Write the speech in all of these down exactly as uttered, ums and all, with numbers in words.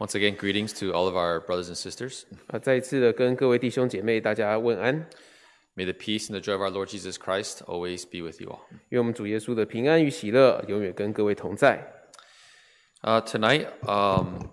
Once again, greetings to all of our brothers and sisters. 啊，再一次的跟各位弟兄姐妹大家问安， May the peace and the joy of our Lord Jesus Christ always be with you all. 愿我们主耶稣的平安与喜乐永远跟各位同在。 Uh, tonight, um,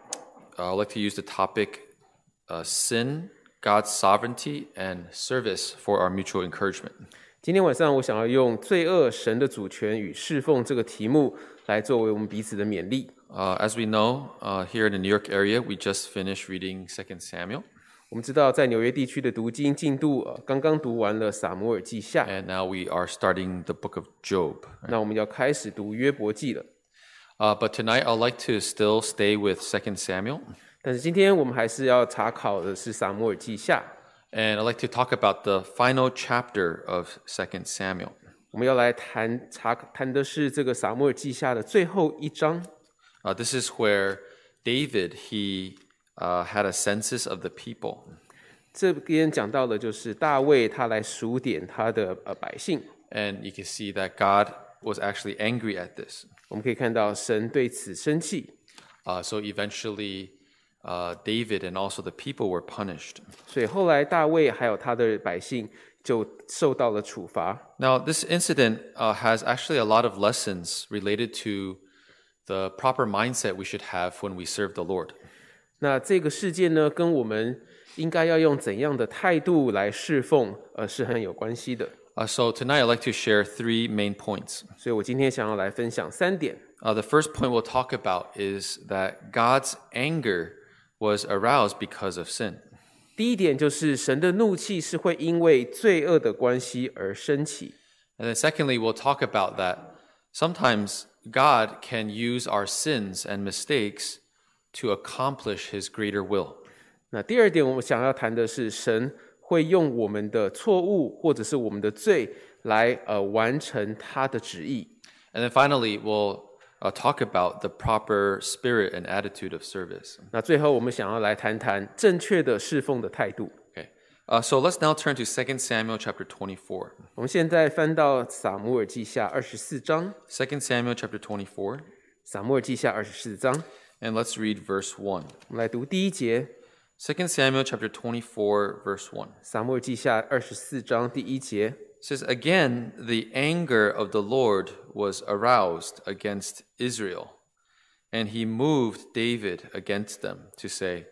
I'd like to use the topic uh, sin, God's sovereignty, and service for our mutual encouragement. 今天晚上我想要用罪恶、神的主权与侍奉这个题目来作为我们彼此的勉励。 Uh, as we know, uh, here in the New York area, we just finished reading Second Samuel, 我们知道在纽约地区的读经进度，呃，刚刚读完了撒母耳记下， and now we are starting the book of Job. 那我们要开始读约伯记了。 Uh, but tonight, I'd like to still stay with Second Samuel, 但是今天我们还是要查考的是撒母耳记下， and I'd like to talk about the final chapter of Second Samuel. 我们要来谈查谈的是这个撒母耳记下的最后一章。 Uh, this is where David, he uh, had a census of the people. 这边讲到的就是大卫他来数点他的呃百姓， And you can see that God was actually angry at this. 我们可以看到神对此生气， Uh, so eventually, uh, David and also the people were punished. 所以后来大卫还有他的百姓就受到了处罚。 Now, this incident uh, has actually a lot of lessons related to the proper mindset we should have when we serve the Lord. 那这个事件呢，跟我们应该要用怎样的态度来侍奉，呃，是很有关系的。 Uh, so tonight, I'd like to share three main points. 所以我今天想要来分享三点。 Uh, the first point we'll talk about is that God's anger was aroused because of sin. 第一点就是神的怒气是会因为罪恶的关系而升起。 And then secondly, we'll talk about that sometimes God can use our sins and mistakes to accomplish his greater will. 那第二点我们想要谈的是神会用我们的错误或者是我们的罪来呃完成他的旨意。 And then finally, we'll uh, talk about the proper spirit and attitude of service. 那最后我们想要来谈谈正确的侍奉的态度。 Okay. Uh, so let's now turn to Second Samuel chapter twenty-four. 我们现在翻到撒母耳记下二十四章， Second Samuel chapter twenty-four, 撒母耳记下二十四章， and let's read verse one. 我们来读第一节。 Second Samuel chapter twenty-four, verse one. 撒母耳记下二十四章第一节， It says, Again, the anger of the Lord was aroused against Israel, and he moved David against them to say,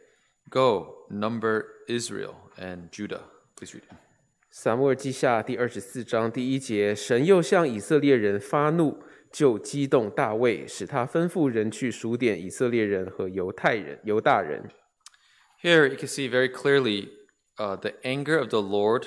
Go, number Israel and Judah. Please read. 撒母耳记下第二十四章第一节，神又向以色列人发怒，就激动大卫，使他吩咐人去数点以色列人和犹太人、犹大人。 Here you can see very clearly uh, the anger of the Lord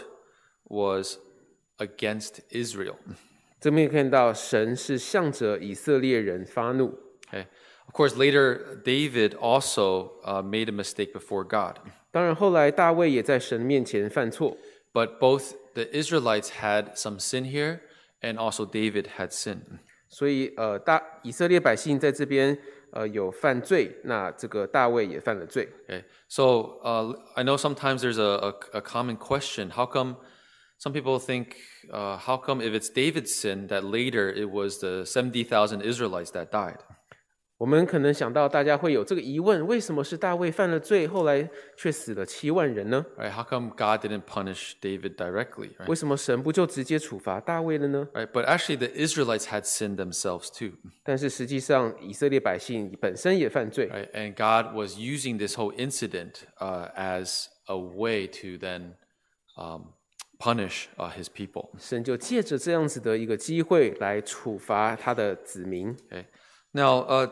was against Israel. 这边看到神是向着以色列人发怒。 Okay. Of course, later David also uh, made a mistake before God. 当然，后来大卫也在神面前犯错， But both the Israelites had some sin here, and also David had sin. 所以呃，大以色列百姓在这边呃有犯罪，那这个大卫也犯了罪。 Okay. So uh, I know sometimes there's a, a, a common question. How come some people think, uh, how come if it's David's sin that later it was the seventy thousand Israelites that died? 我们可能想到大家会有这个疑问：为什么是大卫犯了罪，后来却死了七万人呢？ Right? How come God didn't punish David directly? Right? 为什么神不就直接处罚大卫了呢？ Right? But actually, the Israelites had sinned themselves too. 但是实际上，以色列百姓本身也犯罪， Right? And God was using this whole incident uh, as a way to then um, punish uh, his people. 神就借着这样子的一个机会来处罚他的子民。 Okay. Now, uh,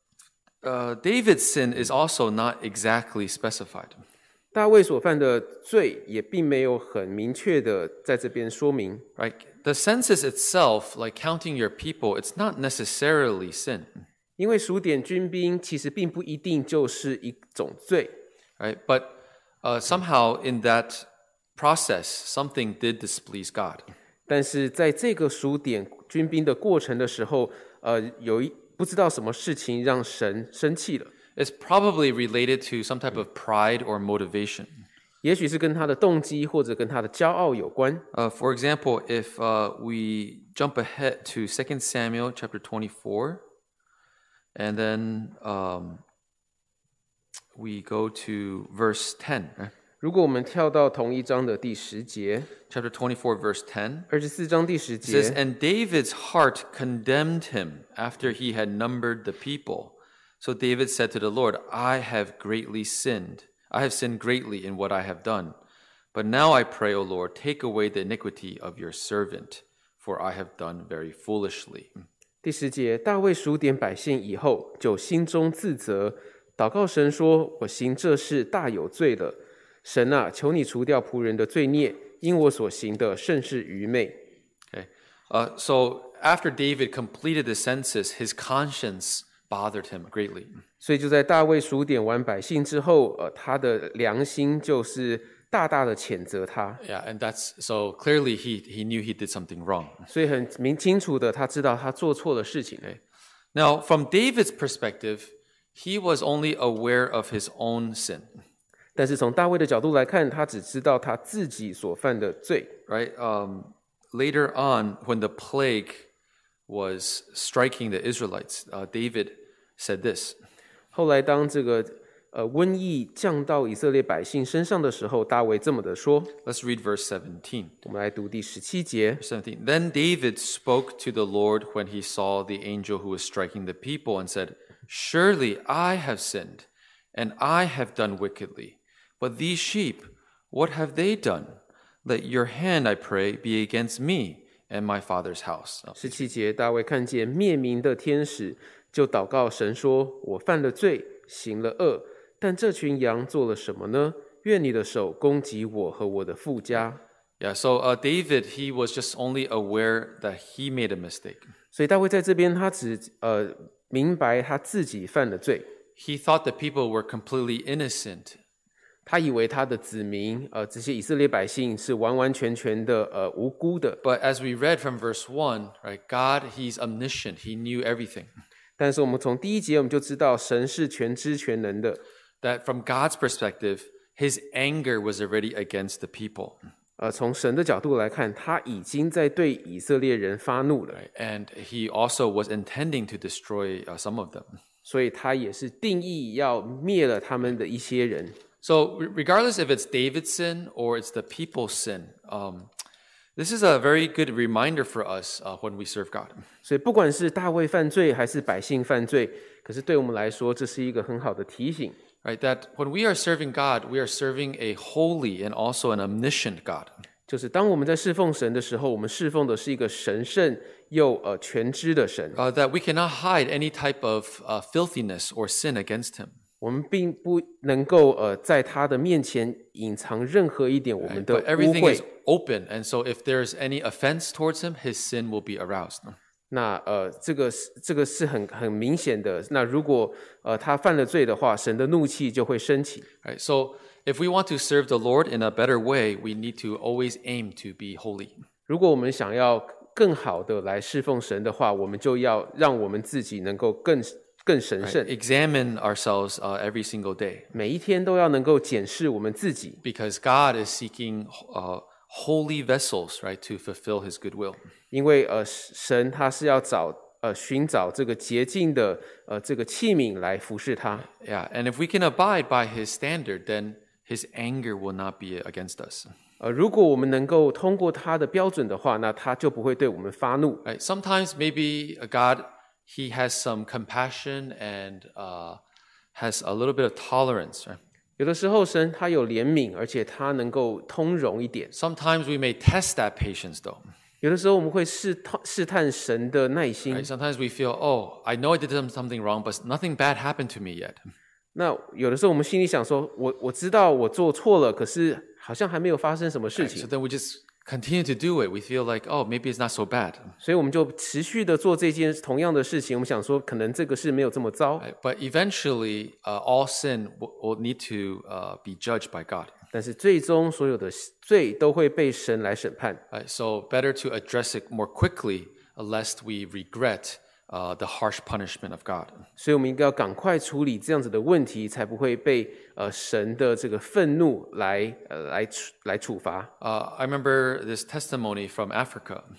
uh, David's sin is also not exactly specified. 大卫所犯的罪也并没有很明确的在这边说明。 Right? The census itself, like counting your people, it's not necessarily sin. 因为数点军兵其实并不一定就是一种罪， Right? But uh, somehow in that process, something did displease God. 但是在这个数点军兵的过程的时候，呃，有一不知道什么事情让神生气了， It's probably related to some type of pride or motivation. 也许是跟他的动机或者跟他的骄傲有关。 Uh, for example, if uh, we jump ahead to Second Samuel chapter twenty-four, and then um, we go to verse ten. Right? 如果我们跳到同一章的第十节， Chapter twenty-four, verse ten. 二十四章第十 It says, 节， And David's heart condemned him after he had numbered the people. So David said to the Lord, I have greatly sinned. I have sinned greatly in what I have done. But now I pray, O Lord, take away the iniquity of your servant, for I have done very foolishly. 第十节，大卫数点百姓以后，就心中自责，祷告神说：“我行这事大有罪了。神啊，求你除掉仆人的罪孽，因我所行的甚是愚昧。” Okay. Uh, so after David completed the census, his conscience bothered him greatly. 所以就在大卫数点完百姓之后，呃，他的良心就是大大的谴责他。 Yeah, and that's so clearly he, he knew he did something wrong. 所以很明清楚的，他知道他做错了事情。 Now, from David's perspective, he was only aware of his own sin, 但是从大卫的角度来看，他只知道他自己所犯的罪。 right? Um, later on, when the plague was striking the Israelites, uh, David said this. 后来当这个呃瘟疫降到以色列百姓身上的时候，大卫这么的说。 Let's read verse seventeen. 我们来读第十七节。 seventeen. Then David spoke to the Lord when he saw the angel who was striking the people and said, Surely I have sinned, and I have done wickedly. But these sheep, what have they done? Let your hand, I pray, be against me and my father's house. 十七节，大卫看见灭民的天使，就祷告神说：“我犯了罪，行了恶，但这群羊做了什么呢？愿你的手攻击我和我的父家。” Yeah, so uh, David, he was just only aware that he made a mistake. 所以大卫在这边，他只呃明白他自己犯了罪， He thought the people were completely innocent. 他以为他的子民，呃，这些以色列百姓是完完全全的呃无辜的。 But as we read from verse one, right, God, he's omniscient. He knew everything. 但是我们从第一节我们就知道，神是全知全能的。 That from God's perspective, his anger was already against the people. 呃，从神的角度来看，他已经在对以色列人发怒了， Right? And he also was intending to destroy uh, some of them. 所以他也是定义要灭了他们的一些人。 So re- regardless if it's David's sin or it's the people's sin, um, this is a very good reminder for us uh, when we serve God. 所以不管是大卫犯罪还是百姓犯罪，可是对我们来说，这是一个很好的提醒。 Right? That when we are serving God, we are serving a holy and also an omniscient God. 就是当我们在侍奉神的时候，我们侍奉的是一个神圣又呃全知的神。 Uh, that we cannot hide any type of uh, filthiness or sin against him. 我们并不能够呃在他的面前隐藏任何一点我们的 But 污 everything 秽 is。open, and so if there's any offense towards him, his sin will be aroused. 那呃，这个是这个是很很明显的。那如果呃他犯了罪的话，神的怒气就会升起。 Right? So if we want to serve the Lord in a better way, we need to always aim to be holy. 如果我们想要更好的来侍奉神的话，我们就要让我们自己能够更更神圣， Examine ourselves uh, every single day, 每一天都要能够检视我们自己， because God is seeking uh, holy vessels, right, to fulfill His good will. 因为呃神他是要找呃寻找这个洁净的呃这个器皿来服侍他。 Yeah, and if we can abide by His standard, then His anger will not be against us. 呃，如果我们能够通过他的标准的话，那他就不会对我们发怒。 Right? Sometimes maybe God, He has some compassion and uh, has a little bit of tolerance. Right? 有的时候神他有怜悯，而且他能够通融一点。 Sometimes we may test that patience, though. 有的时候我们会试探试探神的耐心。 Right? Sometimes we feel, oh, I know I did some- something wrong, but nothing bad happened to me yet. 那有的时候我们心里想说，我我知道我做错了，可是好像还没有发生什么事 Right? So 情， then we just continue to do it. We feel like, oh, maybe it's not so bad. 所以我们就持续的做这件同样的事情。我们想说，可能这个事没有这么糟， Right? But eventually, uh, all sin will, will need to uh, be judged by God. 但是最终所有的罪都会被神来审判。 Right? So better to address it more quickly, uh, lest we regret uh, the harsh punishment of God. 所以我们应该要赶快处理这样子的问题，才不会被呃神的这个愤怒来呃来处来处罚。 Uh, I remember this testimony from Africa.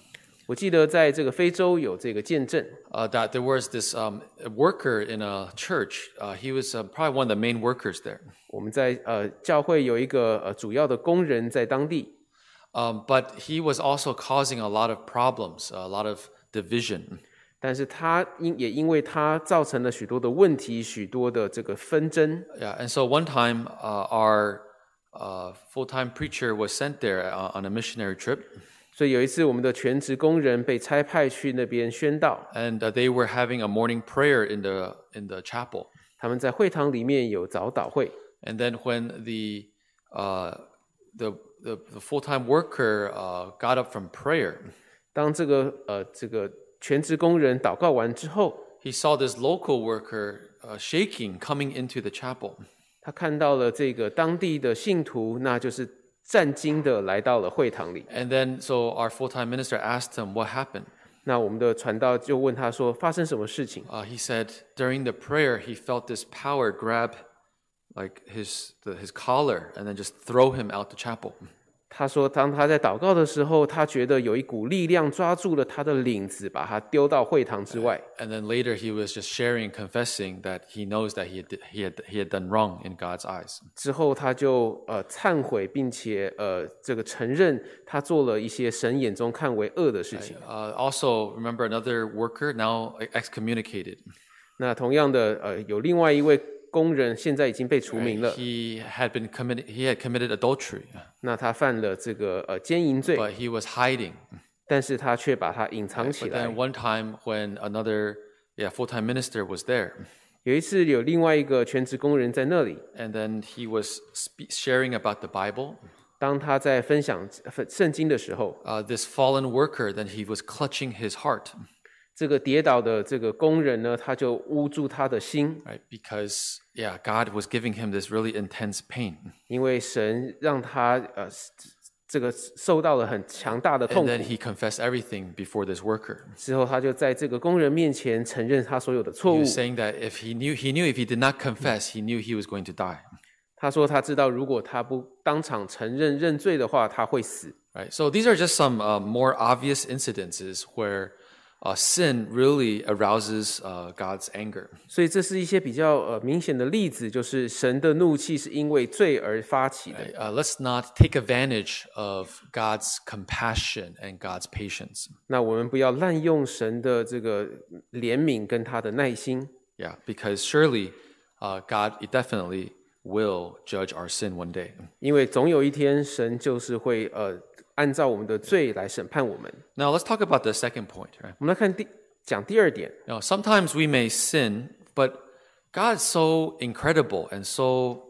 我记得在这个非洲有这个见证， uh, that there was this um, worker in a church. Uh, he was uh, probably one of the main workers there. 我们在呃教会有一个呃主要的工人在当地， Um, but he was also causing a lot of problems, a lot of division. 但是他因也因为他造成了许多的问题，许多的这个纷争。 Yeah, and so one time uh, our uh, full-time preacher was sent there uh, on a missionary trip, 所以有一次，我们的全职工人被差派去那边宣道， and uh, they were having a morning prayer in the in the chapel. 他们在会堂里面有早祷会。 And then when the uh, the, the the full-time worker uh, got up from prayer, 当这个呃这个全职工人祷告完之后， he saw this local worker uh, shaking coming into the chapel. 他看到了这个当地的信徒，那就是战惊的来到了会堂里。 And then so our full-time minister asked him what happened. 那我们的传道就问他说：“发生什么事情 Uh, he said during the prayer he felt this power grab like his the, his collar and then just throw him out the chapel.？” 他说：“当他在祷告的时候，他觉得有一股力量抓住了他的领子，把他丢到会堂之外。 And then later he was just sharing, confessing that he knows that he had, he had, he had done wrong in God's eyes. 之后他就呃忏悔，并且呃这个承认他做了一些神眼中看为恶的事情。 Uh, also, remember another worker now excommunicated. 那同样的，呃有另外一位工人现在已经被除名了， He had been committed. He had committed adultery, 那他犯了这个呃奸淫罪， but he was hiding. 但是他却把它隐藏起 But 来 then。one time when another yeah full-time minister was there, 有一次有另外一个全职工人在那里， and then he was spe- sharing about the Bible. 当他在分享分圣经的时候， Uh, this fallen worker, then he was clutching his heart, 这个跌倒的这个工人呢，他就捂住他的心， right? Because yeah, God was giving him this really intense pain. 因为神让他呃这个受到了很强大的 And 痛苦。 then he confessed everything before this worker. 之后，他就在这个工人面前承认他所有的错 He 误。 was saying that if he knew, he knew if he did not confess, he knew he was going to die. 他说他知道，如果他不当场承认认罪的话，他会死。 Right. So these are just some uh, more obvious incidences where uh, sin really arouses uh, God's anger. 所以这是一些比较呃明显的例子，就是神的怒气是因为罪而发起的。 Uh, let's not take advantage of God's compassion and God's patience. 那我们不要滥用神的这个怜悯跟他的耐心， Yeah, because surely uh, God definitely will judge our sin one day. 因为总有一天神就是会呃按照我们的罪来审判我们。 Now let's talk about the second point. Right? 我们来看第讲第二点， You know, sometimes we may sin, but God is so incredible and so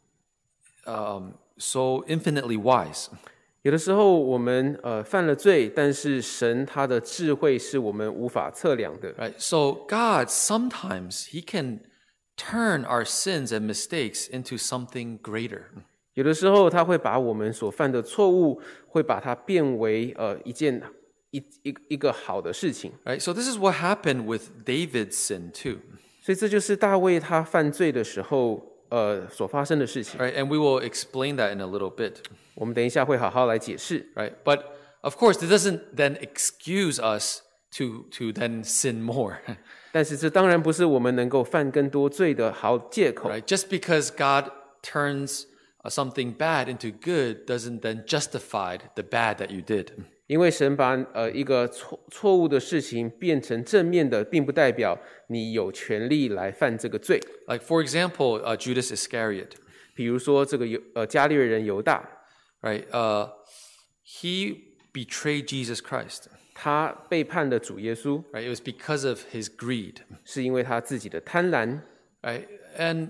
um, so infinitely wise. 有的时候我们呃犯了罪，但是神他的智慧是我们无法测量的。 Right? So God sometimes He can turn our sins and mistakes into something greater. 有的时候他会把我们所犯的错误，会把它变为呃一件一一一个好的事情。 Right? So this is what happened with David's sin too. 所以这就是大卫他犯罪的时候呃所发生的事情。 Right? And we will explain that in a little bit. 我们等一下会好好来解释。 Right? But of course, it doesn't then excuse us to to then sin more. 但是这当然不是我们能够犯更多罪的好借口。 Right? Just because God turns uh, something bad into good doesn't then justify the bad that you did. 因为神把呃一个错错误的事情变成正面的，并不代表你有权利来犯这个罪。 Like for example, uh, Judas Iscariot. 比如说这个犹呃加略人犹大， Right? Uh, he betrayed Jesus Christ. 他背叛了主耶稣， Right? It was because of his greed. 是因为他自己的贪婪。 Right? And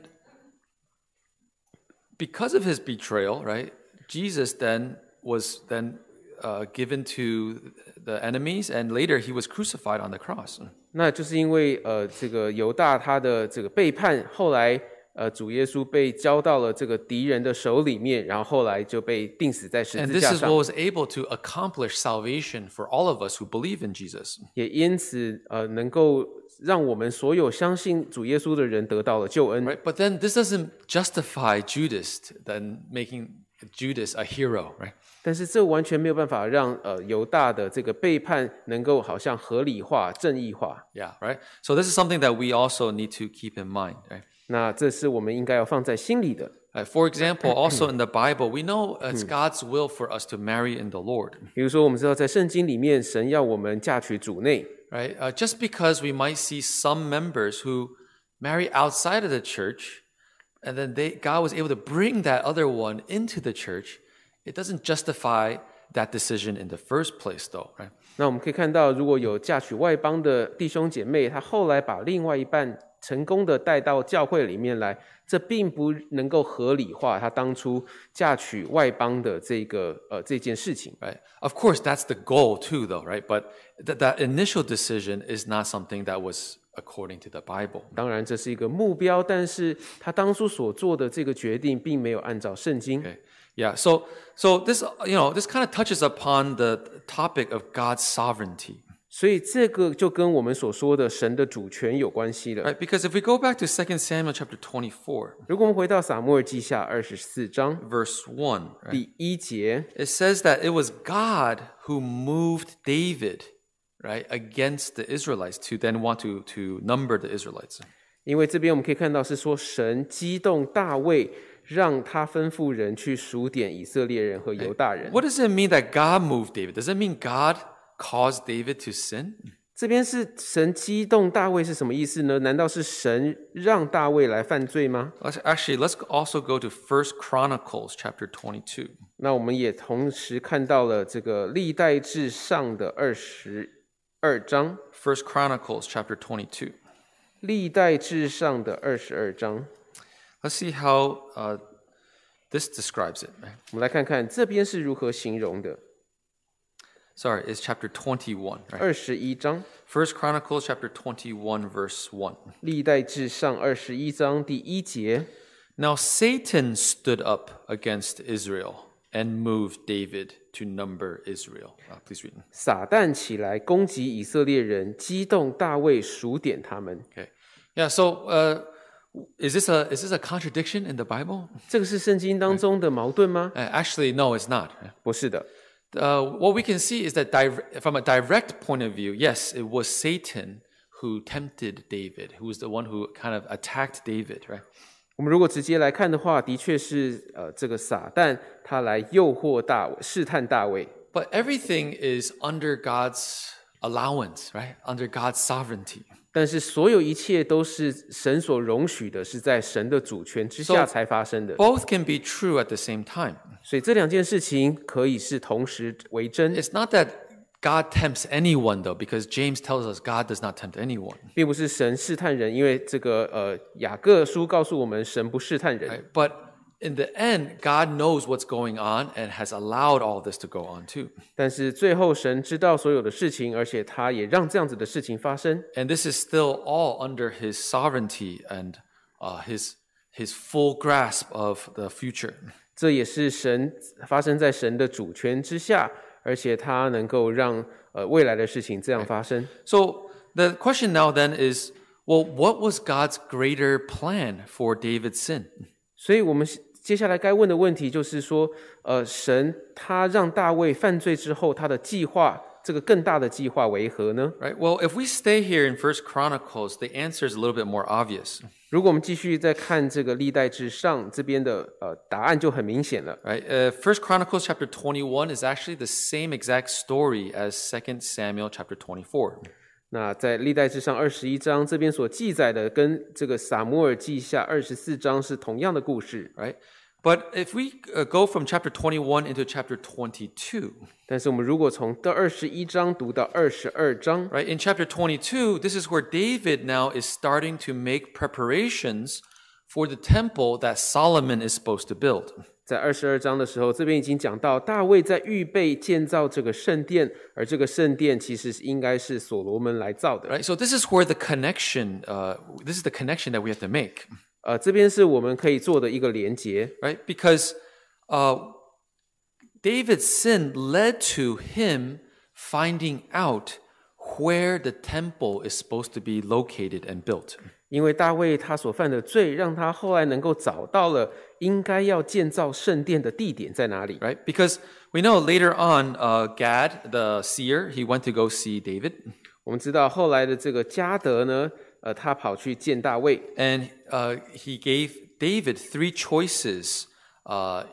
because of his betrayal, right? Jesus then was then uh, given to the enemies, and later he was crucified on the cross. 那就是因为呃这个犹大他的这个背叛，后来呃主耶稣被交到了这个敌人的手里面，然后后来就被钉死在十 And 字 this 架 is 上 what。was able to accomplish salvation for all of us who believe in Jesus. 也因此呃能够让我们所有相信主耶稣的人得到了救恩。 Right? But then this doesn't justify Judas then making Judas a hero, right? 但是这完全没有办法让呃犹大的这个背叛能够好像合理化、正义化。 Yeah, right? So this is something that we also need to keep in mind, right? 那这是我们应该要放在心里的。 Uh, for example, also in the Bible, we know it's God's will for us to marry in the Lord, 比如说，我们知道在圣经里面，神要我们嫁娶主内， right? Uh, just because we might see some members who marry outside of the church, and then they, God was able to bring that other one into the church, it doesn't justify that decision in the first place, though, right? 那我们可以看到，如果有嫁娶外邦的弟兄姐妹，他后来把另外一半成功的带到教会里面来，这并不能够合理化他当初嫁娶外邦的这个呃这件事情。 Right. Of course, that's the goal too, though, right? But th- that initial decision is not something that was according to the Bible. 当然，这是一个目标，但是他当初所做的这个决定，并没有按照圣经。 Okay. Yeah. So, so this, you know, this kind of touches upon the topic of God's sovereignty, 所以这个就跟我们所说的神的主权有关系了。 right? Because if we go back to Second Samuel chapter twenty-four, 如果我们回到撒母耳记下二十四章 verse one, right? 第一节， It says that it was God who moved David, right, against the Israelites to then want to to number the Israelites. 因为这边我们可以看到是说神激动大卫，让他吩咐人去数点以色列人和犹大人。 What does it mean that God moved David? Does it mean God caused David to sin? 这边是神激动大卫是什么意思呢？难道是神让大卫来犯罪吗？ Let's actually let's also go to First Chronicles chapter twenty-two. 那我们也同时看到了这个历代志上的二十二章， First Chronicles chapter twenty-two. 历代志上的二十二章， Let's see how uh, this describes it. Right? 我们来看看这边是如何形容的。 Sorry, it's chapter twenty-one. Right? 二十一章， First Chronicles chapter twenty-one, verse one. 历代志上二十一章第一节。 Now Satan stood up against Israel and moved David to number Israel. Uh, please read. 撒旦起来攻击以色列人，激动大卫数点他们。 Okay. Yeah. So, uh, is this a is this a contradiction in the Bible? 这个是圣经当中的矛盾吗？ Uh, actually, no, it's not. 不是的。 Uh, what we can see is that dire- from a direct point of view, yes, it was Satan who tempted David, who was the one who kind of attacked David, right? 我们如果直接来看的话，的确是呃，这个撒旦他来诱惑大卫，试探大卫。 But everything is under God's allowance, right? Under God's sovereignty. 但是所有一切都是神所容许的，是在神的主权之下 So- 才发生的。 Both can be true at the same time. 所以这两件事情可以是同时为真， It's not that God tempts anyone, though, because James tells us God does not tempt anyone. 并不是神试探人，因为这个呃雅各书告诉我们，神不试探人。 Right? But in the end, God knows what's going on and has allowed all this to go on too. 但是最后神知道所有的事情，而且他也让这样子的事情发生。 And this is still all under his sovereignty and uh, his, his full grasp of the future. 这也是神发生在神的主权之下，而且他能够让呃未来的事情这样发生。 So the question now then is, well, what was God's greater plan for David's sin? 所以我们接下来该问的问题就是说，呃，神他让大卫犯罪之后，他的计划，这个更大的计划为何呢？ Right? Well, if we stay here in First Chronicles, the answer is a little bit more obvious. 如果我们继续再看这个历代志上这边的呃答案就很明显了。 Right? Uh, First Chronicles chapter twenty-one is actually the same exact story as Second Samuel chapter twenty-four. 那在历代志上二十一章这边所记载的，跟这个撒母耳记下二十四章是同样的故事。 Right? But if we uh, go from chapter twenty-one into chapter twenty-two, 但是我们如果从第二十一章读到二十二章， right? In chapter twenty-two, this is where David now is starting to make preparations for the temple that Solomon is supposed to build. 在二十二章的时候，这边已经讲到大卫在预备建造这个圣殿，而这个圣殿其实应该是所罗门来造的。 Right? So this is where the connection, uh, this is the connection that we have to make. 呃，这边是我们可以做的一个连结， Right? Because uh, David's sin led to him finding out where the temple is supposed to be located and built. 因为大卫他所犯的罪，让他后来能够找到了应该要建造圣殿的地点在哪里。 right? Because we know later on, uh, Gad, the seer, he went to go see David. 我们知道后来的这个迦得呢，呃，他跑去见大卫， And uh, he gave David three choices. Uh,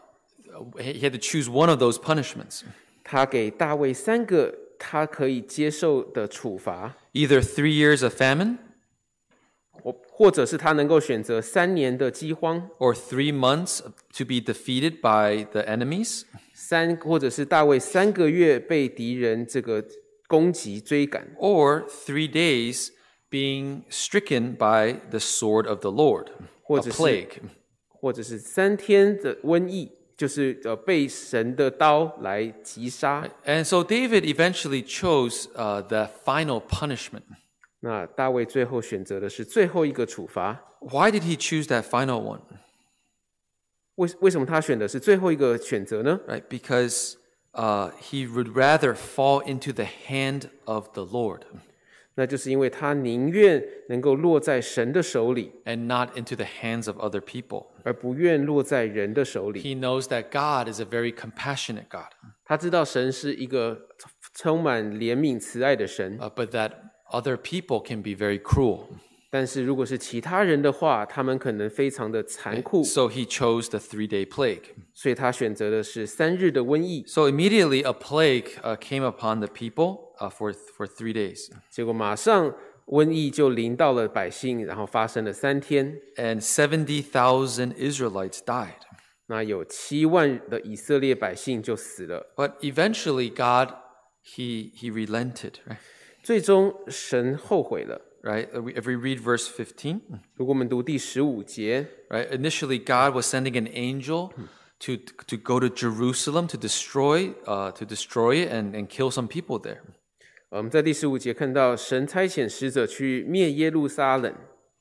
he he had to choose one of those punishments. 他给大卫三个他可以接受的处罚， Either three years of famine, 或或者是他能够选择三年的饥荒， or three months to be defeated by the enemies, 三或者是大卫三个月被敌人这个攻击追赶， or three days being stricken by the sword of the Lord, a 或者是 plague. 或者是三天的瘟疫，就是呃被神的刀来击杀。 And so David eventually chose uh, the final punishment. 那大卫最后选择的是最后一个处罚。 Why did he choose that final one? 为为什么他选的是最后一个选择呢？ Right? Because uh, he would rather fall into the hand of the Lord 那就是因为他宁愿能够落在神的手里， and not into the hands of other people. 而不愿落在人的手里。 He knows that God is a very compassionate God, 他知道神是一个充满怜悯慈爱的神， uh, but that other people can be very cruel. 但是如果是其他人的话，他们可能非常的残酷， So he chose the three-day plague. 所以他选择的是三日的瘟疫。 So immediately a plague uh, came upon the people uh, for, for three days. 结果马上瘟疫就临到了百姓，然后发生了三天， And seventy thousand Israelites died. 那有七万的以色列百姓就死了。 But eventually God, he, he relented, right? 最终神后悔了。 Right? If we read verse fifteen, 如果我们读第十五节， right? Initially God was sending an angel to, to go to Jerusalem to destroy, uh, to destroy it and, and kill some people there. 呃我们在第十五节看到神差遣使者去灭耶路撒冷。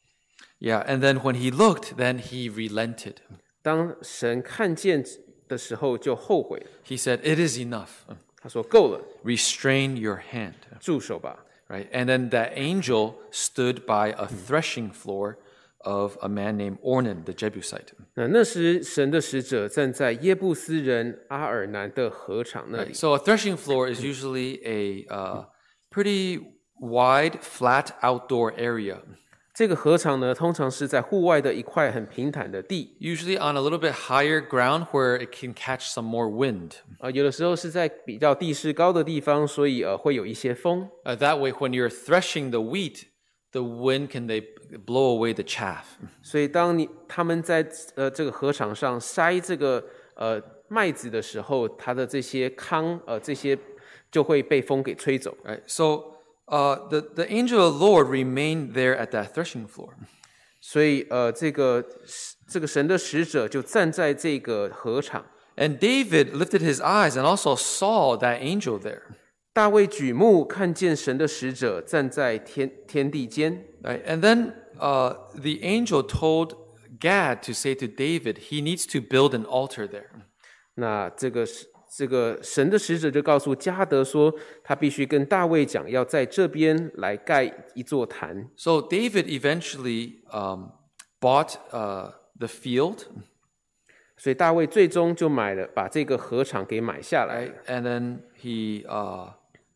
Yeah, and then when he looked, then he relented. 当神看见的时候，就后悔了。 He said, "It is enough. 他说：“够了， Restrain your hand." 住手吧。” Right? And then that angel stood by a threshing floor of a man named Ornan, the Jebusite. 那那时神的使者站在耶布斯人阿尔南的禾场那里。 So a threshing floor is usually a uh, pretty wide, flat outdoor area, 这个禾场呢，通常是在户外的一块很平坦的地， usually on a little bit higher ground where it can catch some more wind. 呃，有的时候是在比较地势高的地方，所以呃会有一些风。 Uh, that way, when you're threshing the wheat, the wind can they blow away the chaff. 所以当你他们在呃这个禾场上筛这个呃麦子的时候，它的这些糠呃这些就会被风给吹走。 Right? So uh, the, the angel of the Lord remained there at that threshing floor. 所以呃这个这个神的使者就站在这个禾场。 And David lifted his eyes and also saw that angel there. 大卫举目看见神的使者站在天天地间， Right? And then uh, the angel told Gad to say to David, he needs to build an altar there. 那这个这个神的使者就告诉迦得说，他必须跟大卫讲，要在这边来盖一座坛。 So David eventually um, bought uh, the field, 所以大卫最终就买了，把这个禾场给买下来。 right? And then he uh,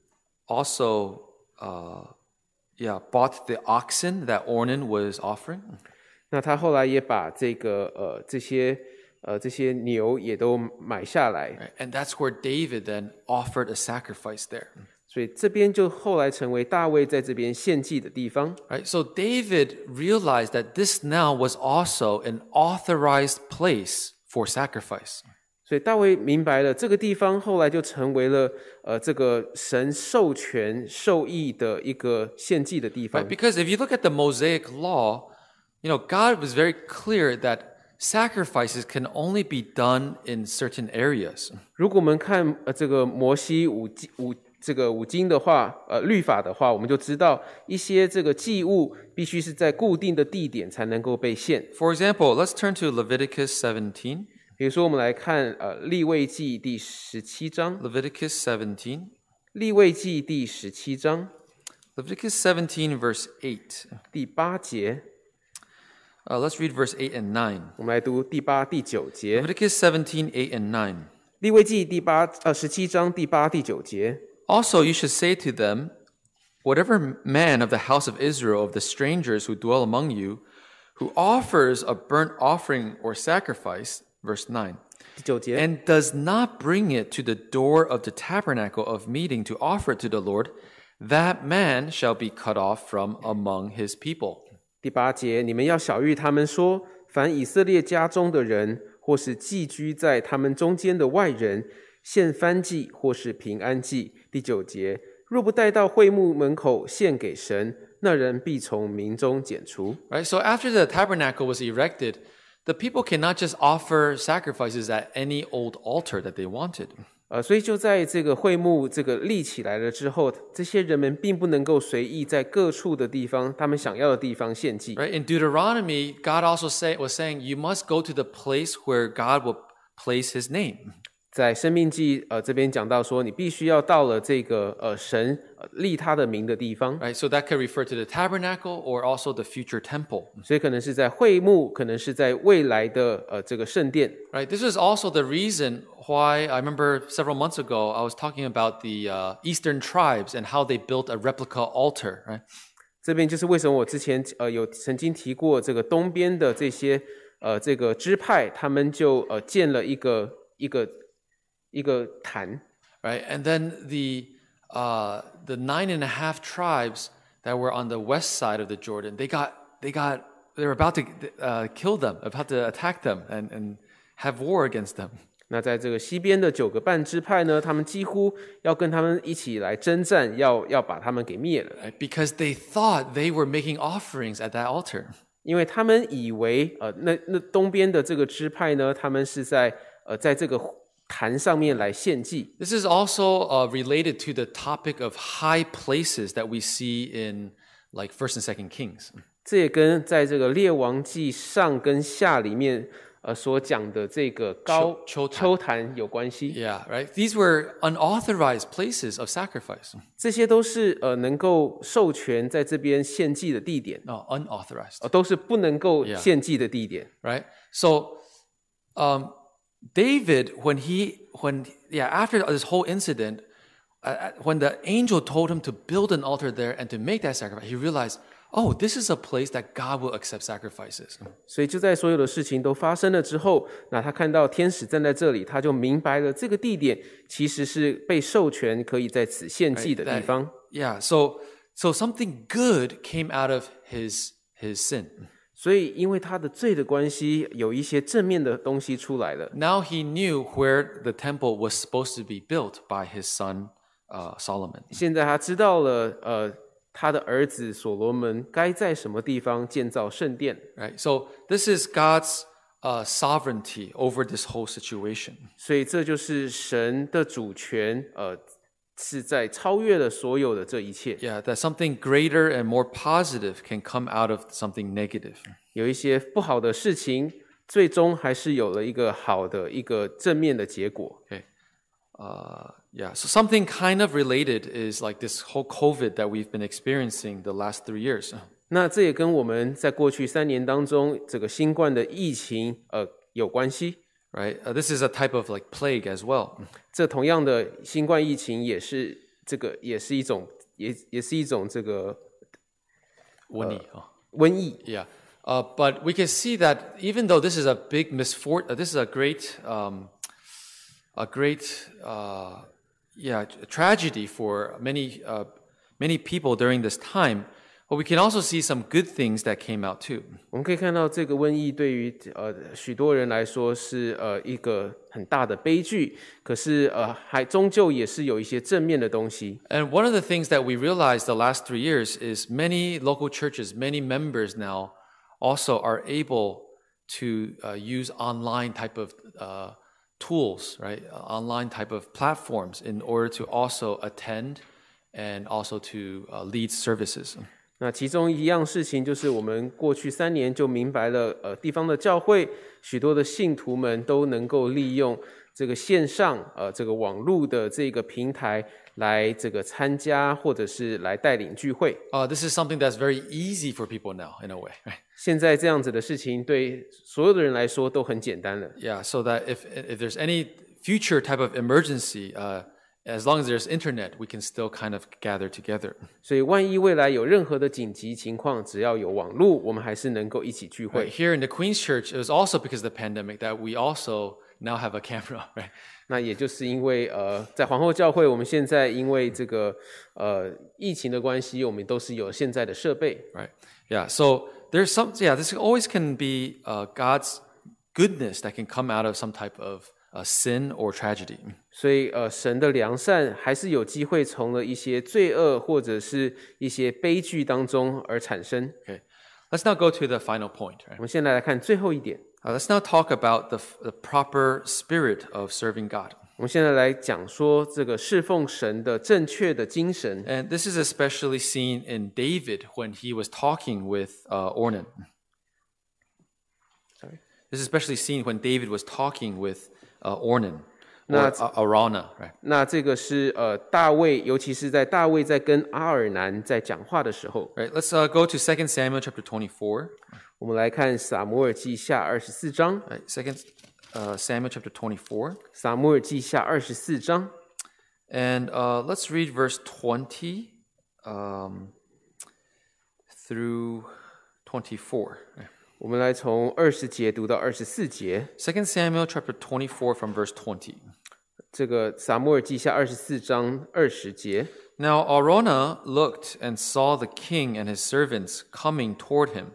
also uh, yeah, bought the oxen that Ornan was offering. 那他后来也把这个呃这些呃这些牛也都买下来， Right? And that's where David then offered a sacrifice there. 所以这边就后来成为大卫在这边献祭的地方。 Right? So David realized that this now was also an authorized place for sacrifice. 所以大卫明白了，这个地方后来就成为了呃这个神授权授意的一个献祭的地方。 Right? Because if you look at the Mosaic law, you know, God was very clear that sacrifices can only be done in certain areas. 如果我们看呃这个摩西五经五这个五经的话，呃律法的话，我们就知道一些这个祭物必须是在固定的地点才能够被献。 For example, let's turn to Leviticus seventeen. 比如说，我们来看呃利未记第十七章， Leviticus seventeen. 利未记第十七章 Leviticus seventeen, verse eight. 第八节。 Uh, let's read verse eight and nine. 我们来读第八、第九节。 Leviticus seventeen, eight and nine. 利未记第八呃十七章第八、第九节。 Also, you should say to them, whatever man of the house of Israel, of the strangers who dwell among you, who offers a burnt offering or sacrifice, verse nine, 第九节。 and does not bring it to the door of the tabernacle of meeting to offer it to the Lord, that man shall be cut off from among his people. 第八节，你们要晓谕他们说，凡以色列家中的人，或是寄居在他们中间的外人，献燔祭或是平安祭。第九节，若不带到会幕门口献给神，那人必从民中剪除。 Right? So after the tabernacle was erected, the people cannot just offer sacrifices at any old altar that they wanted. 呃，所以就在这个会幕这个立起来了之后，这些人们并不能够随意在各处的地方，他们想要的地方献祭。 Right? In Deuteronomy, God also say, was saying, you must go to the place where God will place his name. 在申命记呃这边讲到说，你必须要到了这个呃神呃立他的名的地方， Right? So that could refer to the tabernacle or also the future temple. 所以可能是在会幕，可能是在未来的呃这个圣殿。 Right? This is also the reason why I remember several months ago I was talking about the uh, Eastern tribes and how they built a replica altar. Right? 这边就是为什么我之前呃有曾经提过这个东边的这些呃这个支派，他们就呃建了一个一个一个坛。 Right? And then the uh, the nine and a half tribes that were on the west side of the Jordan, they got they got they were about to uh, kill them, about to attack them and, and have war against them. 那在这个西边的九个半支派呢，他们几乎要跟他们一起来征战，要要把他们给灭了， Right? Because they thought they were making offerings at that altar. 因为他们以为呃那那东边的这个支派呢，他们是在呃在这个坛上面来献祭。 This is also uh, related to the topic of high places that we see in like First and Second Kings. 这也跟在这个列王记上跟下里面呃所讲的这个高秋坛秋坛有关系。 Yeah, right. These were unauthorized places of sacrifice. 这些都是呃能够授权在这边献祭的地点， No, unauthorized. 呃都是不能够 Yeah. 献祭的地点。 Right. So, um, David, when he when yeah after this whole incident, uh, when the angel told him to build an altar there and to make that sacrifice, he realized, oh, this is a place that God will accept sacrifices. 所以就在所有的事情都发生了之后，那他看到天使站在这里，他就明白了这个地点其实是被授权可以在此献祭的地方。 Yeah. So so something good came out of his his sin. 所以因为他的罪的关系，有一些正面的东西出来了。 Now he knew where the temple was supposed to be built by his son uh, Solomon. 现在他知道了，呃，他的儿子所罗门该在什么地方建造圣殿。 Right. So this is God's uh, sovereignty over this whole situation. 所以这就是神的主权，呃，是在超越了所有的这一切。 Yeah, that something greater and more positive can come out of something negative. 有一些不好的事情，最终还是有了一个好的、一个正面的结果。 Okay. Uh, yeah. So something kind of related is like this whole COVID that we've been experiencing the last three years. 那这也跟我们在过去三年当中这个新冠的疫情，呃，有关系。 Right. Uh, this is a type of like plague as well. 这同样的新冠疫情也是这个，也是一种，也也是一种这个 Wani, oh. 瘟疫。 Yeah. Uh, but we can see that even though this is a big misfortune, uh, this is a great, um, a great, uh, yeah, tragedy for many, uh, many people during this time. But we can also see some good things that came out too. 我们可以看到，这个瘟疫对于呃许多人来说是呃一个很大的悲剧，可是呃还终究也是有一些正面的东西。 And one of the things that we realized the last three years is many local churches, many members now also are able to uh, use online type of uh, tools, right? Uh, online type of platforms in order to also attend and also to uh, lead services. 那其中一样事情就是，我们过去三年就明白了，呃，地方的教会许多的信徒们都能够利用这个线上呃这个网络的这个平台来这个参加或者是来带领聚会。 Uh, this is something that's very easy for people now, in a way, right? 现在这样子的事情对所有的人来说都很简单了。 Yeah, so that if if there's any future type of emergency, uh, as long as there's internet, we can still kind of gather together. 所以万一未来有任何的紧急情况，只要有网络，我们还是能够一起聚 Right? 会。 Here in the Queen's Church, it was also because of the pandemic that we also now have a camera, right? 那也就是因为呃，在皇后教会，我们现在因为这个呃疫情的关系，我们都是有现在的设备。 Right? Yeah. So there's some. Yeah, this always can be uh, God's goodness that can come out of some type of uh, sin or tragedy. 所以呃，神的良善还是有机会从了一些罪恶或者是一些悲剧当中而产生。 Okay. Let's now go to the final point. Right? 我们现在来看最后一点， Uh, let's now talk about the, the proper spirit of serving God. 我们现在来讲说这个侍奉神的正确的精神。 And this is especially seen in David when he was talking with uh, Ornan. Sorry? This is especially seen when David was talking with uh, Ornan, or That's- uh, Araunah, right? 那这个是呃大卫，尤其是在大卫在跟阿尔南在讲话的时候， Right. Let's uh, go to Second Samuel chapter twenty-four. 我们来看撒母耳记下二十四章。 Right. Second uh, Samuel chapter twenty-four. 撒母耳记下二十四章， And uh, let's read verse twenty um, through twenty-four. 我们来从二十节读到二十四节。 Second Samuel chapter twenty-four from verse twenty. 这个撒母耳记下二十四章二十节。 Now Araunah looked and saw the king and his servants coming toward him.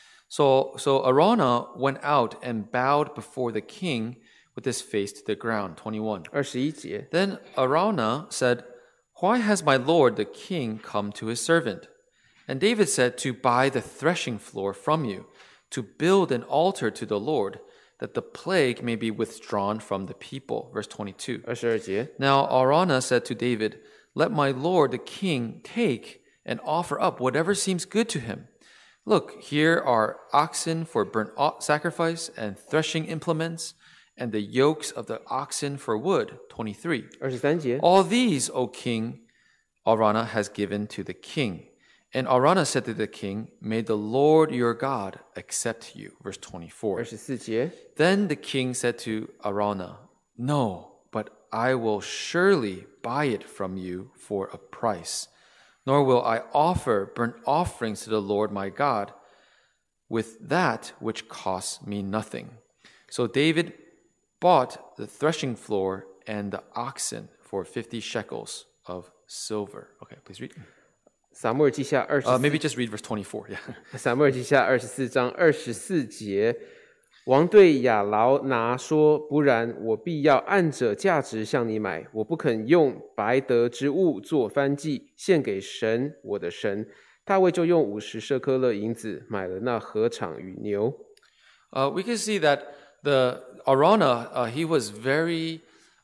So, so Araunah went out and bowed before the king with his face to the ground. twenty-one. 二十一节， Then Araunah said, Why has my lord the king come to his servant? And David said, To buy the threshing floor from you, to build an altar to the Lord, that the plague may be withdrawn from the people. Verse twenty-two. 二十二节。 Now Araunah said to David, Let my lord the king take and offer up whatever seems good to him. Look, here are oxen for burnt sacrifice and threshing implements, and the yokes of the oxen for wood. twenty-three. 二十三节， All these, O king, Araunah has given to the king. And Araunah said to the king, May the Lord your God accept you. Verse 二 twenty-four. 十四节， Then the king said to Araunah, No, but I will surely buy it from you for a price. Nor will I offer burnt offerings to the Lord my God with that which costs me nothing. So David bought the threshing floor and the oxen for fifty shekels of silver. Okay, please read. 撒母耳记下二十 Uh, maybe just read verse twenty-four. Yeah. 撒母耳记下二十四章二十四节，王对亚劳拿说：“不然，我必要按着价值向你买，我不肯用白得之物做燔祭，献给神我的神。”大卫就用五十舍客勒银子买了那禾场与牛。 Uh, we can see that the Araunah, uh, he was very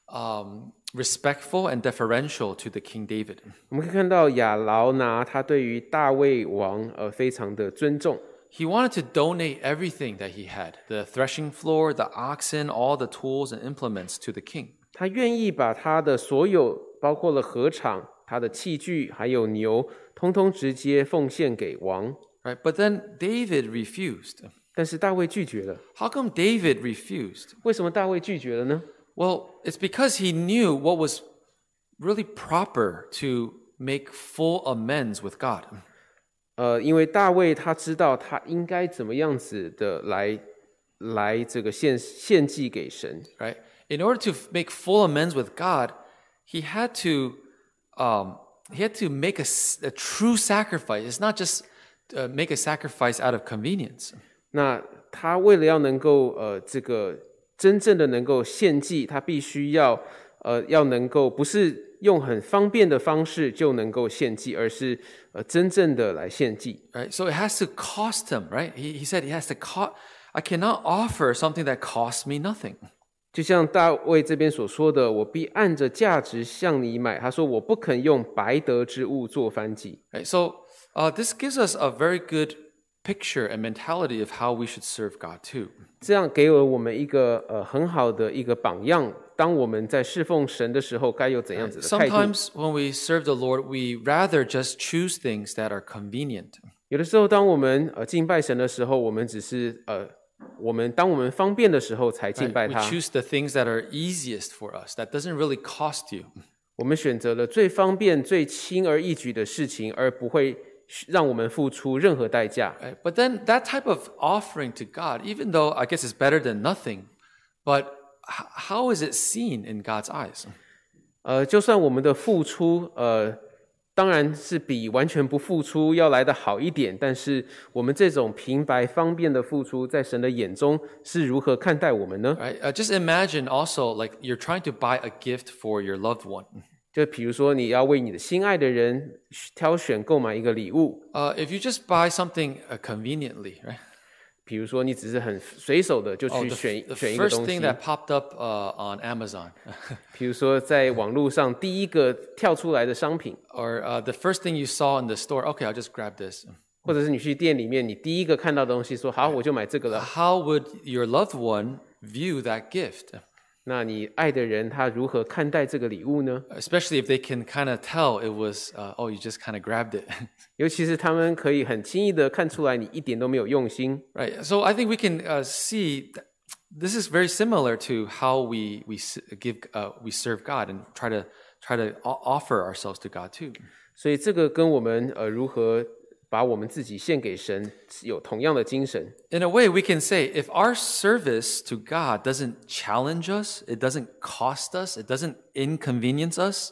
um, respectful and deferential to the King David. 我们可以看到亚劳拿他对于大卫王呃非常的尊重。 He wanted to donate everything that he had, the threshing floor, the oxen, all the tools and implements to the king. 他愿意把他的所有，包括了禾场、他的器具，还有牛，通通直接奉献给王。 Right? But then David refused. 但是大卫拒绝了。 How come David refused? 为什么大卫拒绝了呢？ Well, it's because he knew what was really proper to make full amends with God. 呃，因为大卫他知道他应该怎么样子的来来这个献献祭给神。 Right? In order to make full amends with God, he had to um, he had to make a, a true sacrifice. It's not just uh, make a sacrifice out of convenience. 那他为了要能够呃这个真正的能够献祭，他必须要呃要能够不是用很方便的方式就能够献祭，而是呃真正的来献祭。 Right? So it has to cost him, right? He, he said he has to cost. I cannot offer something that costs me nothing. 就像大卫这边所说的，我必按着价值向你买。他说我不肯用白得之物做燔祭。 Right? So uh, this gives us a very good picture and mentality of how we should serve God too. 这样给了我们一个呃很好的一个榜样， 当我们在侍奉神的时候，该有怎样子的态度。 Sometimes when we serve the Lord, we rather just choose things that are convenient. 有的时候，当我们呃敬拜神的时候，我们只是呃，我们当我们方便的时候才敬 Right? 拜 We 他。 choose the things that are easiest for us, that doesn't really cost you. 我们选择了最方便、最轻而易举的事情，而不会让我们付出任何代价。 Right? But then that type of offering to God, even though I guess it's better than nothing, but h- how is it seen in God's eyes? 呃，就算我们的付出，呃，当然是比完全不付出要来得好一点，但是我们这种平白方便的付出，在神的眼中是如何看待我们呢？ Right? Uh, just imagine also like you're trying to buy a gift for your loved one. 就比如说，你要为你的心爱的人挑选购买一个礼物， Uh, if you just buy something uh, conveniently, right? 比如说你只是很随手的就 Oh, 去 the, 选 the 选一个 first 东 thing 西， that popped up uh, on Amazon, 比如说在网络上第一个跳出来的商品， or uh, the first thing you saw in the store. Okay, I'll just grab this. 或者是你去店里面，你第一个看到的东西说好，我就买这个了。 How would your loved one view that gift? 那你爱的人他如何看待这个礼物呢？ Especially if they can kind of tell it was, uh, oh, you just kind of grabbed it. 尤其是他们可以很轻易的看出来你一点都没有用心。 Right. So I think we can uh, see that this is very similar to how we we s- give uh, we serve God and try to try to o- offer ourselves to God too. 所以这个跟我们呃如何把我们自己献给神有同样的精神。 In a way, we can say if our service to God doesn't challenge us, it doesn't cost us, it doesn't inconvenience us,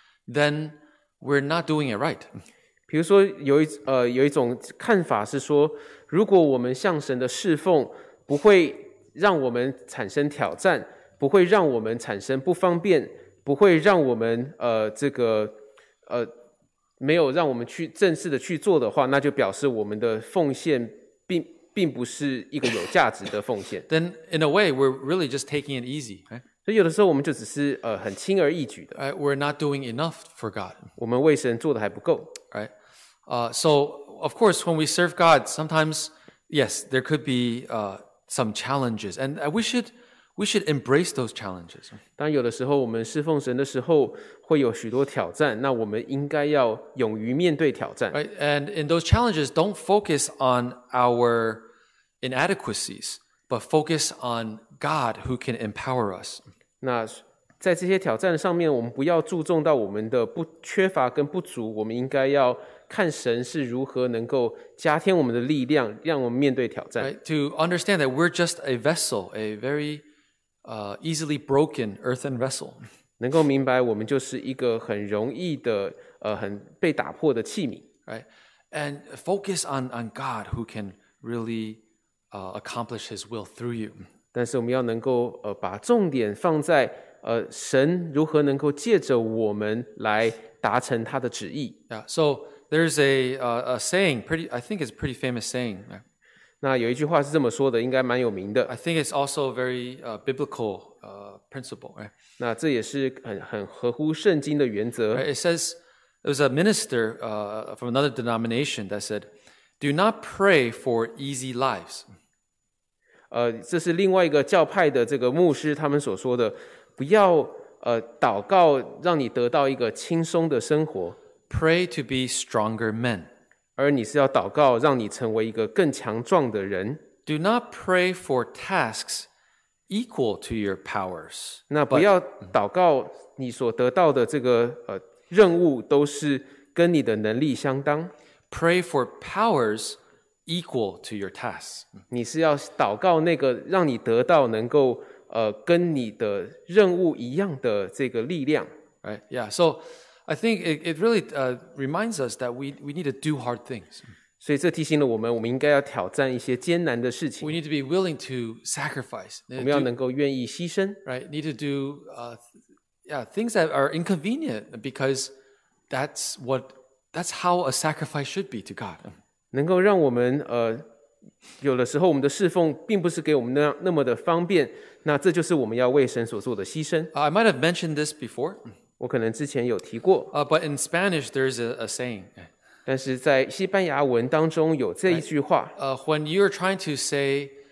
then we're not doing it right. 比如说有一呃有一种看法是说，如果我们向神的侍奉不会让我们产生挑战，不会让我们产生不方便，不会让我们呃这个呃没有让我们去正式的去做的话，那就表示我们的奉献并并不是一个有价值的奉献。 Then, in a way, we're really just taking it easy. Right? 所以有的时候我们就只是呃很轻而易举的， Right? We're not doing enough for God. 我们为神做的还不够。 Right? Uh, so, of course, when we serve God, sometimes, yes, there could be uh, some challenges, and uh, we should we should embrace those challenges. 当然有的时候我们侍奉神的时候会有许多挑战，那我们应该要勇于面对挑战。 Right? And in those challenges, don't focus on our inadequacies, but focus on God who can empower us. 那在这些挑战上面，我们不要注重到我们的不缺乏跟不足，我们应该要看神是如何能够加添我们的力量，让我们面对挑战。 Right? To understand that we're just a vessel, a very uh, easily broken earthen vessel. 能够明白我们就是一个很容易的呃很被打破的器皿。 Right? And focus on, on God who can really uh, accomplish his will through you. 但是我们要能够呃把重点放在呃神如何能够借着我们来达成他的旨意。 Yeah. So there's a, uh, a saying, pretty, I think it's a pretty famous saying. Right? 那有一句话是这么说的，应该蛮有名的。 I think it's also a very uh, biblical uh, principle. Right? 那这也是很很合乎圣经的原则。 Right? It says, there was a minister uh, from another denomination that said, do not pray for easy lives. 呃，这是另外一个教派的这个牧师他们所说的，不要呃祷告让你得到一个轻松的生活， Pray to be stronger men. 而你是要祷告让你成为一个更强壮的人。 Do not pray for tasks equal to your powers. 那不要祷告你所得到的这个呃任务都是跟你的能力相当， Pray for powers equal to your tasks. 你是要祷告那个让你得到能够呃跟你的任务一样的这个力量。 Right? Yeah. So I think it, it really uh, reminds us that we, we need to do hard things. 所以这提醒了我们，我们应该要挑战一些艰难的事情， We need to be willing to sacrifice. 我们要能够愿意牺牲。 Right? Need to do uh, yeah, things that are inconvenient because that's what that's how a sacrifice should be to God. 能够让我们呃，有的时候我们的侍奉并不是给我们那样那么的方便，那这就是我们要为神所做的牺牲。 I might have mentioned this before, 我可能之前有提过， uh, but in Spanish there's a, a saying. 但是在西班牙文当中有这一句话， Uh, when you're trying to say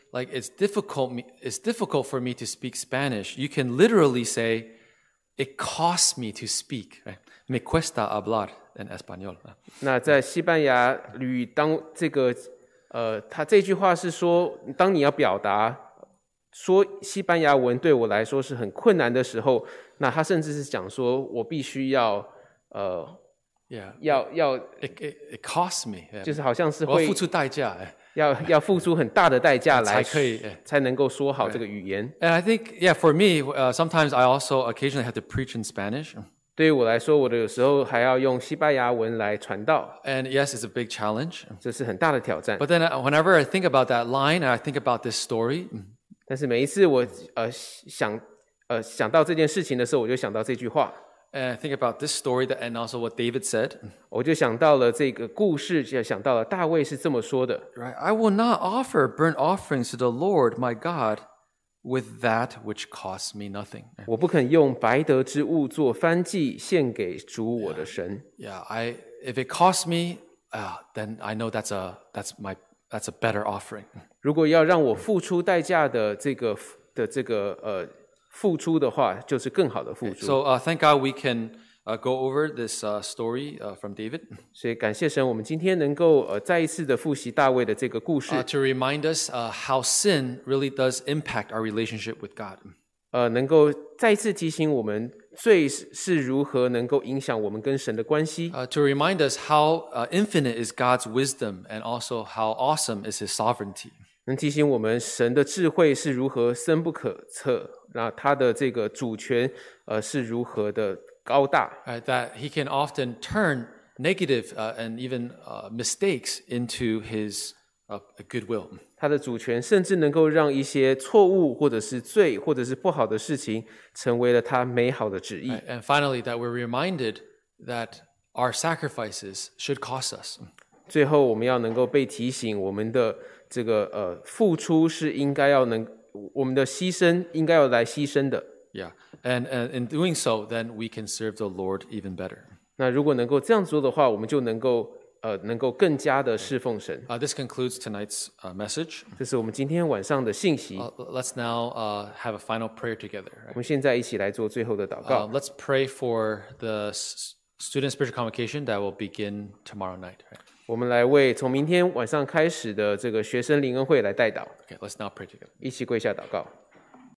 like it's difficult me, it's difficult for me to speak Spanish, you can literally say, it costs me to speak. Right? Me cuesta hablar en español. 那在西班牙语，当这个呃，他这句话是说，当你要表达说西班牙文对我来说是很困难的时候，那他甚至是讲说我必须要呃， Yeah. 要要 It, it, it costs me. Yeah. 就是好像是我要会付出代价。 要要付出很大的代价来才可以才能够说好这个语言。 And I think, yeah, for me, uh, sometimes I also occasionally have to preach in Spanish. 对于我来说，我的有时候还要用西班牙文来传道。 And yes, it's a big challenge. 这是很大的挑战。 But then whenever I think about that line and I think about this story, 但是每一次我呃想呃想到这件事情的时候，我就想到这句话。 and I think about this story that, and also what David said. 我就想到了这个故事，就想到了大卫是这么说的。 Right? I will not offer burnt offerings to the Lord my God with that which costs me nothing. 我不肯用白得之物做燔祭献给主我的神。 Yeah, I if it costs me, uh, then I know that's a that's my that's a better offering. 如果要让我付出代价的这个的这个呃付出的话，就是更好的付出。 So uh, thank God we can uh, go over this uh, story uh, from David. 所以感谢神，我们今天能够呃再一次的复习大卫的这个故事， Uh, to remind us uh, how sin really does impact our relationship with God. 呃，能够再一次提醒我们罪是如何能够影响我们跟神的关系。 Uh, to remind us how uh, infinite is God's wisdom and also how awesome is His sovereignty. 能提醒我们神的智慧是如何深不可测，那他的这个主权呃是如何的高大。 Right, that He can often turn negative uh, and even uh, mistakes into His uh, goodwill. 他的主权甚至能够让一些错误或者是罪或者是不好的事情成为了他美好的旨意。 Right, and finally, that we're reminded that our sacrifices should cost us. 最后，我们要能够被提醒，我们的这个呃付出是应该要能，我们的牺牲应该要来牺牲的。 Yeah, and, and in doing so, then we can serve the Lord even better. 那如果能够这样做的话，我们就能够呃能够更加的侍奉神。 Uh, this concludes tonight's uh, message. 这是我们今天晚上的信息。 Uh, let's now uh, have a final prayer together. 我 Right? 们现在一起来做最后的祷 Uh, 告。 let's pray for the s- student spiritual convocation that will begin tomorrow night. Right? 我们来为从明天晚上开始的这个学生灵恩会来代祷， Okay, let's now pray together. 一起跪下祷告。